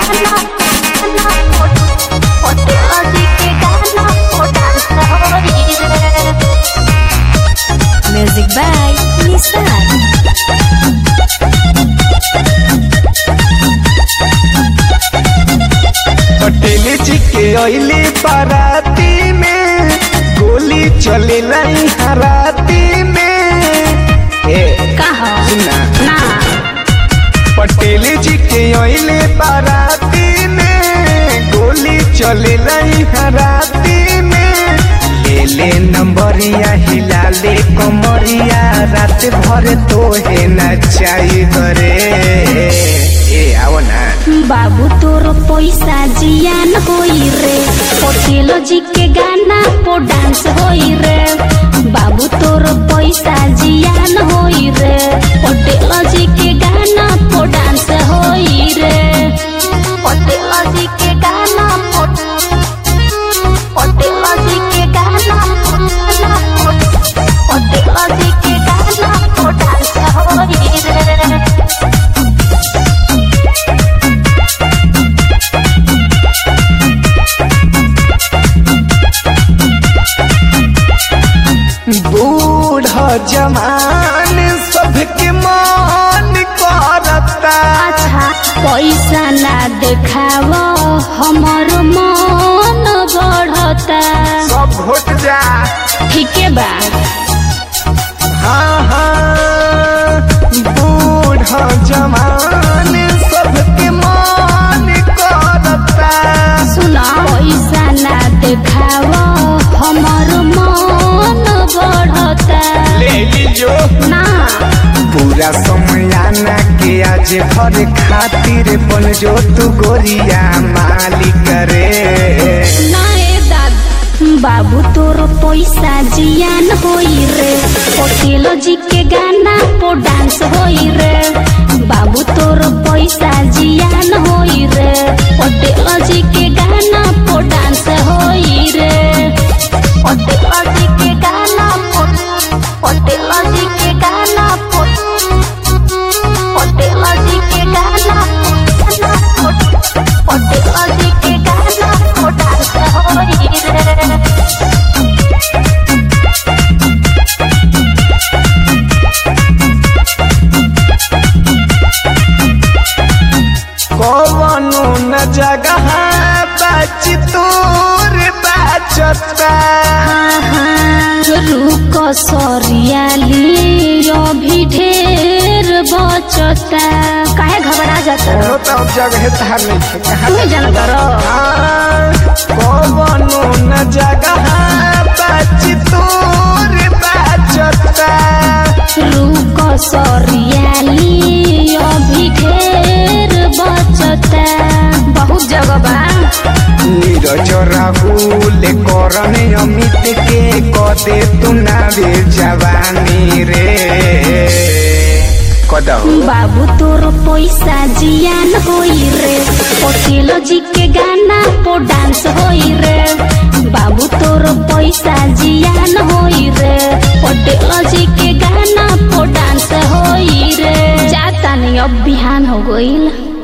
Music by Nissan. Patel जी के अइली बाराती में गोली चले लाई हराती में कहा सुना ना पटेल जी के अइली बाराती में गोली चले लाई हराती में ले ले नंबरिया हिला ले कमरिया रात भर तोहे नचाई करे ए आओ ना बाबू तोर पैसा जियान होई रे पटेल जी के गाना पो डांस होई रे बाबू तोर पैसा जियान होई रे पटेल जी के गाना पो डांस होई रे पटेल जी के गाना पटेल जी के गाना पटेल जी के गाना पो डांस होई रे बूढ़ा जवान सबके मान करता अच्छा पैसा ना देखाव हमर मन बढ़ता सब घोट जा ठीक है बा हाँ हाँ बूढ़ा जवान सबके मान करता सुना पैसा ना देखाव हमर मन बढ़ता ले लीजो ना पूरा समयाना के आज भर खातिर बन जो तू गोरिया मालिक रे नाए दाद बाबू तोर पैसा जियान होई रे पटेल जी के गाना पो डांस होई रे बाबू तोर पैसा जियान होई रे पटेल जी के गाना पो डांस होई रे पटेल जी के गाना पटेल जी के गाना पटेल जी के गाना पटेल जी के गाना पो डांस होई रे कौनो न जगह बच तोर बचता रुक सरियाली अभी ढेर बचता काहे घबरा जाता कौनो तो जगह धार नहीं है कहाँ तुम्हें जान करो कौनो न जगह बच तोर बचता रुक सरियाली अभी ढेर बचता बहुत जगह बा नीरज राहुल करन अमित के कदे तू नावे जवानी रे कदहु बाबू तोर पैसा जियान होई रे पटेल जी के गाना पो डांस होई रे बाबू तोर पैसा जियान होई रे पटेल जी के गाना पो डांस होई रे जाता नहीं अब बिहान हो गईल।